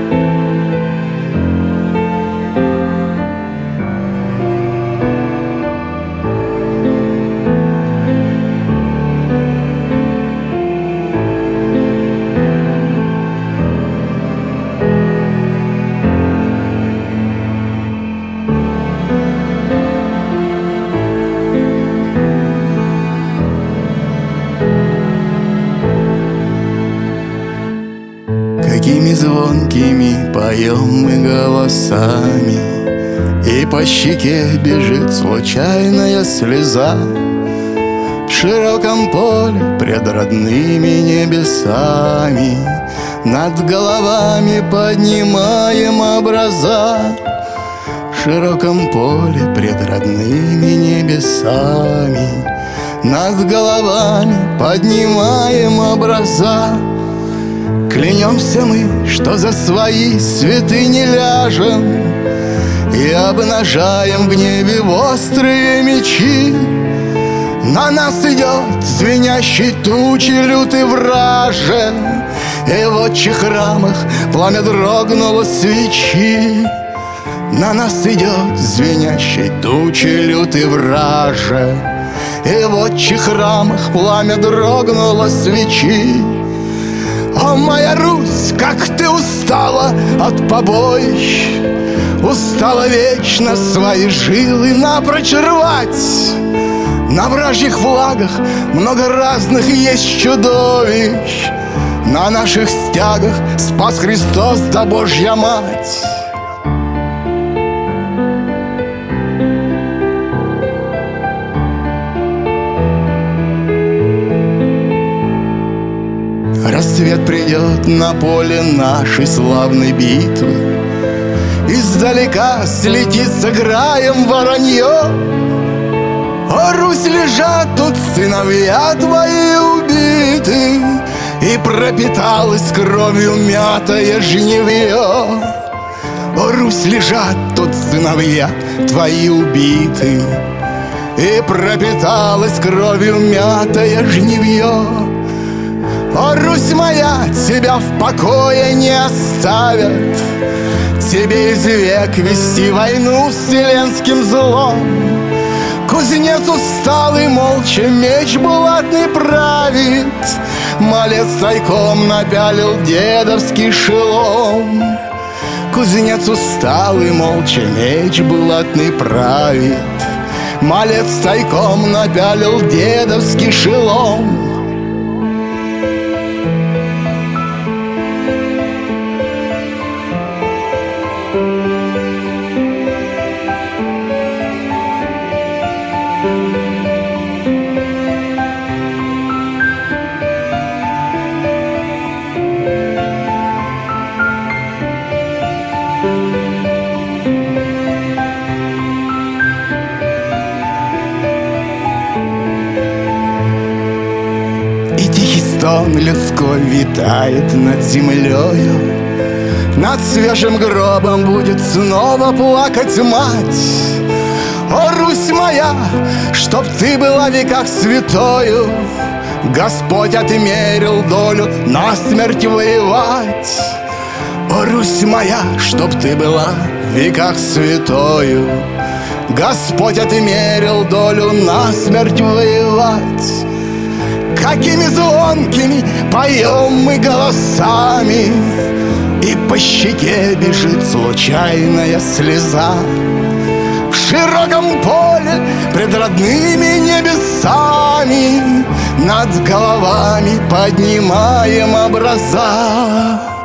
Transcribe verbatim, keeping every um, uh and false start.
Какими звонкими поем мы голосами, и по щеке бежит случайная слеза. В широком поле пред родными небесами над головами поднимаем образа. В широком поле пред родными небесами над головами поднимаем образа. Клянемся мы, что за свои святыни ляжем и обнажаем в гневе острые мечи. На нас идет звенящий тучи лютый враже, и в отчих храмах пламя дрогнуло свечи. На нас идет звенящий тучи лютый враже, и в отчих храмах пламя дрогнуло свечи. О, моя Русь, как ты устала от побоищ, устала вечно свои жилы напрочь рвать. На вражьих флагах много разных есть чудовищ, на наших стягах спас Христос да Божья Мать. Рассвет придет на поле нашей славной битвы, издалека слетит с граем воронье. О, Русь, лежат тут сыновья твои убиты, и пропиталось кровью мятое жневье. О, Русь, лежат тут сыновья твои убиты, и пропиталось кровью мятое жневье. О, Русь моя, тебя в покое не оставят, тебе извек вести войну с вселенским злом. Кузнец усталый молча меч булатный правит, малец тайком напялил дедовский шелом. Кузнец усталый молча меч булатный правит, малец тайком напялил дедовский шелом. Стон людской витает над землею, над свежим гробом будет снова плакать мать. О, Русь моя, чтоб ты была в веках святою, Господь отмерил долю насмерть воевать. О, Русь моя, чтоб ты была в веках святою, Господь отмерил долю насмерть воевать. Какими звонкими поем мы голосами, и по щеке бежит случайная слеза. В широком поле пред родными небесами над головами поднимаем образа.